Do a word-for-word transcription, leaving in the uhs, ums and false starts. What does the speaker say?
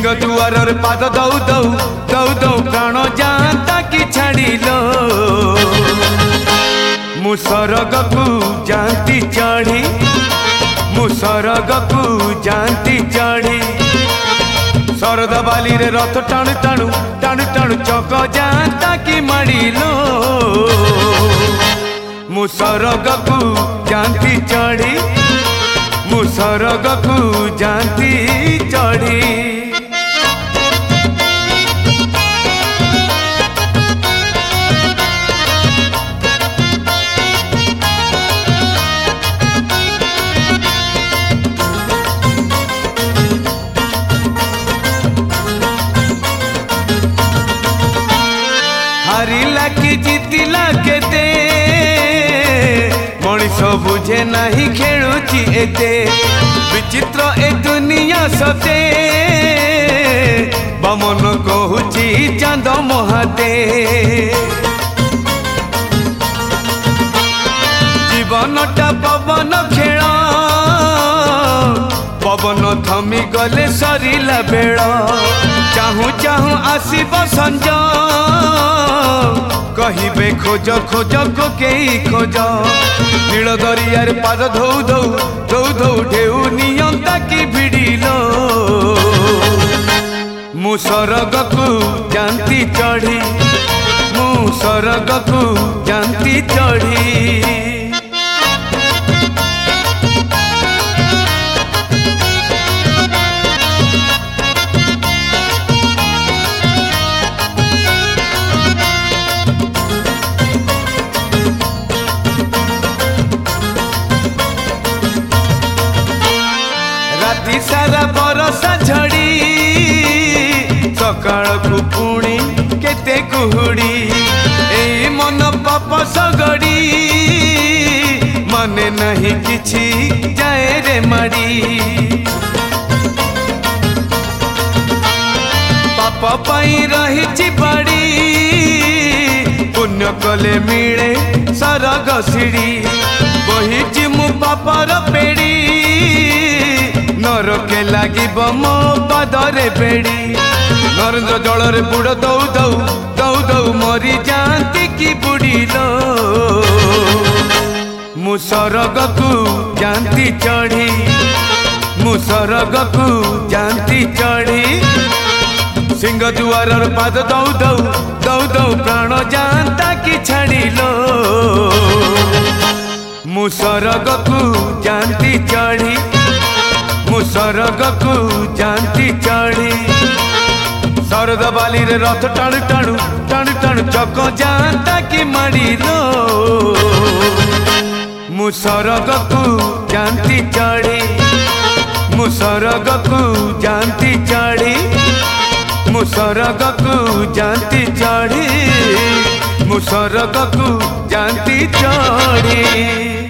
सिंह दुआर पाद दौ दौ दौ दौ प्राण जाता कि छाड़िलो मु सरग को जानती चढ़ी मु सरग को जानती चढ़ी शरद बाली रे रथ टाणु टाणु टाणु टाणु चक जाता कि माड़िलो मु सरग को जानती चढ़ी मु सरग को जानती चढ़ी हारिला कि जीतिला केते मनीष बुझे नहीं खेलुची एते विचित्र ए दुनिया सते बमन कहूची चांद महाते जीवनटा पवन खेल पवन थमी गले सरिला बेल चाहू चाहू आसीब संज कहिबे खोज खोज को केई खोज नील दरियार पाद धौ धौ धौ धौ ढेउ नियंता कि भिड़िलो मु सरग को जानती चढ़ी मु सरग को जानती चढ़ी राति सारा बरसा झड़ी सकाळ को पुणी केते कुहुड़ी ए मन पाप सगड़ी मने नहीं किछि जाए रे माड़ी पाप पाई रही बाड़ी पुण्य कले मिले सरग सीढ़ी बही मु पापर पेड़ी नरके लगे मो पदरे बेड़ी नरेन्द्र जल बुड़ दौ दौ दौ दौ मरी जाती कि बुड़िलो मु सरग को जानती चढ़ी मु सरग को जानती चढ़ी सिंह दुआर पाद दौ दौ दौ दौ प्राण जानता कि छाड़िलो मु सरग को जानती चढ़ी मु सरग को जानती चढ़ी शरद बाली रे रथ टाणु टाणु टाणु टाणु चक जानता कि माड़िलो मु सरग को जानती चढ़ी मु सरग को जानती चढ़ी मु सरग को जानती चढ़ी मु सरग को जानती चढ़ी।